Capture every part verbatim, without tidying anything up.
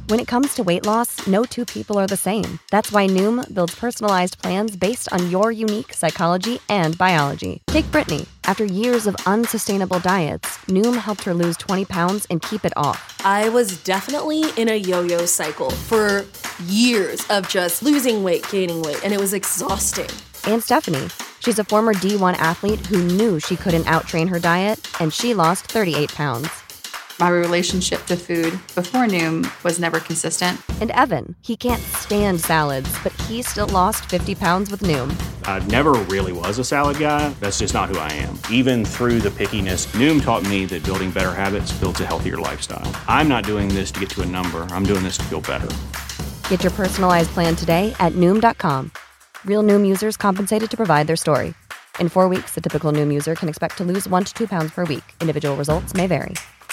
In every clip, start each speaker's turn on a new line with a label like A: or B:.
A: When it comes to weight loss, no two people are the same. That's why Noom builds personalized plans based on your unique psychology and biology. Take Brittany. After years of unsustainable diets, Noom helped her lose twenty pounds and keep it off.
B: I was definitely in a yo-yo cycle for years of just losing weight, gaining weight, and it was exhausting.
A: And Stephanie. She's a former D one athlete who knew she couldn't out-train her diet, and she lost thirty-eight pounds.
C: My relationship to food before Noom was never consistent.
A: And Evan, he can't stand salads, but he still lost fifty pounds with Noom.
D: I never really was a salad guy. That's just not who I am. Even through the pickiness, Noom taught me that building better habits builds a healthier lifestyle. I'm not doing this to get to a number. I'm doing this to feel better.
A: Get your personalized plan today at Noom dot com. Real Noom users compensated to provide their story. In four weeks, the typical Noom user can expect to lose one to two pounds per week. Individual results may vary.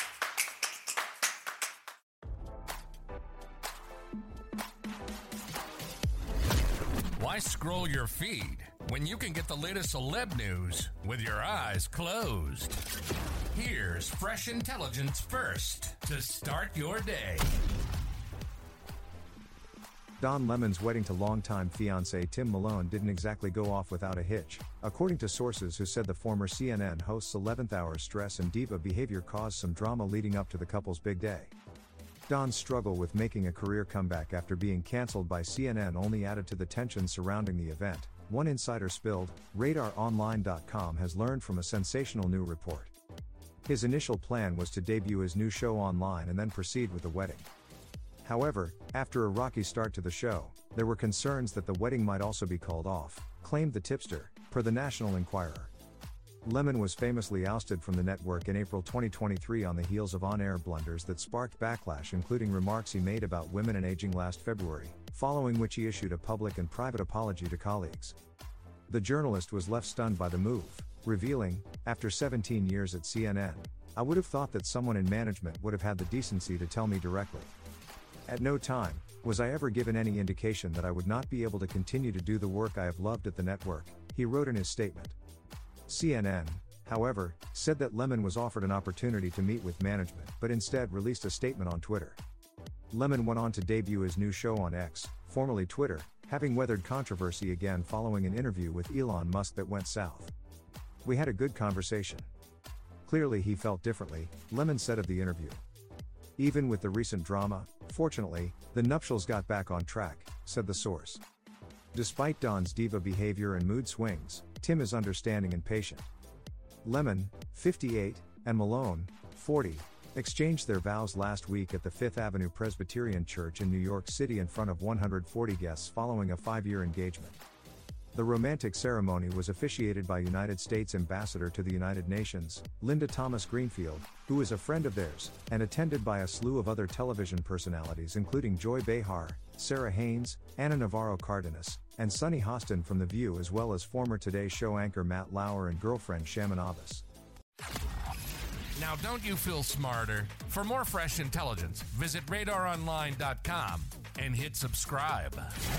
E: Why scroll your feed when you can get the latest celeb news with your eyes closed? Here's fresh intelligence first to start your day.
F: Don Lemon's wedding to longtime fiancé Tim Malone didn't exactly go off without a hitch, according to sources who said the former C N N host's eleventh hour stress and diva behavior caused some drama leading up to the couple's big day. Don's struggle with making a career comeback after being cancelled by C N N only added to the tension surrounding the event. One insider spilled, Radar Online dot com has learned from a sensational new report. His initial plan was to debut his new show online and then proceed with the wedding. However, after a rocky start to the show, there were concerns that the wedding might also be called off, claimed the tipster, per the National Enquirer. Lemon was famously ousted from the network in April twenty twenty-three on the heels of on-air blunders that sparked backlash, including remarks he made about women and aging last February, following which he issued a public and private apology to colleagues. The journalist was left stunned by the move, revealing, after seventeen years at C N N, I would have thought that someone in management would have had the decency to tell me directly. At no time was I ever given any indication that I would not be able to continue to do the work I have loved at the network, he wrote in his statement. C N N, however, said that Lemon was offered an opportunity to meet with management but instead released a statement on Twitter. Lemon went on to debut his new show on X, formerly Twitter, having weathered controversy again following an interview with Elon Musk that went south. We had a good conversation. Clearly he felt differently, Lemon said of the interview. Even with the recent drama, fortunately, the nuptials got back on track, said the source. Despite Don's diva behavior and mood swings, Tim is understanding and patient. Lemon, fifty-eight, and Malone, forty, exchanged their vows last week at the Fifth Avenue Presbyterian Church in New York City in front of one hundred forty guests following a five-year engagement. The romantic ceremony was officiated by United States Ambassador to the United Nations, Linda Thomas-Greenfield, who is a friend of theirs, and attended by a slew of other television personalities including Joy Behar, Sarah Haynes, Ana Navarro Cardenas, and Sunny Hostin from The View, as well as former Today Show anchor Matt Lauer and girlfriend Shaman Abbas.
E: Now don't you feel smarter? For more fresh intelligence, visit radar online dot com and hit subscribe.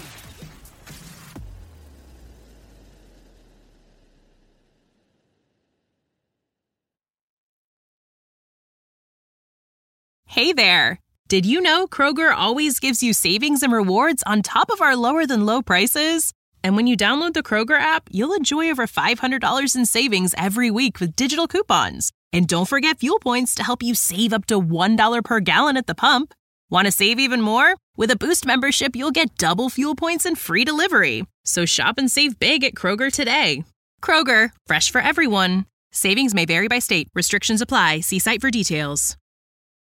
G: Hey there! Did you know Kroger always gives you savings and rewards on top of our lower-than-low prices? And when you download the Kroger app, you'll enjoy over five hundred dollars in savings every week with digital coupons. And don't forget fuel points to help you save up to one dollar per gallon at the pump. Want to save even more? With a Boost membership, you'll get double fuel points and free delivery. So shop and save big at Kroger today. Kroger, fresh for everyone. Savings may vary by state. Restrictions apply. See site for details.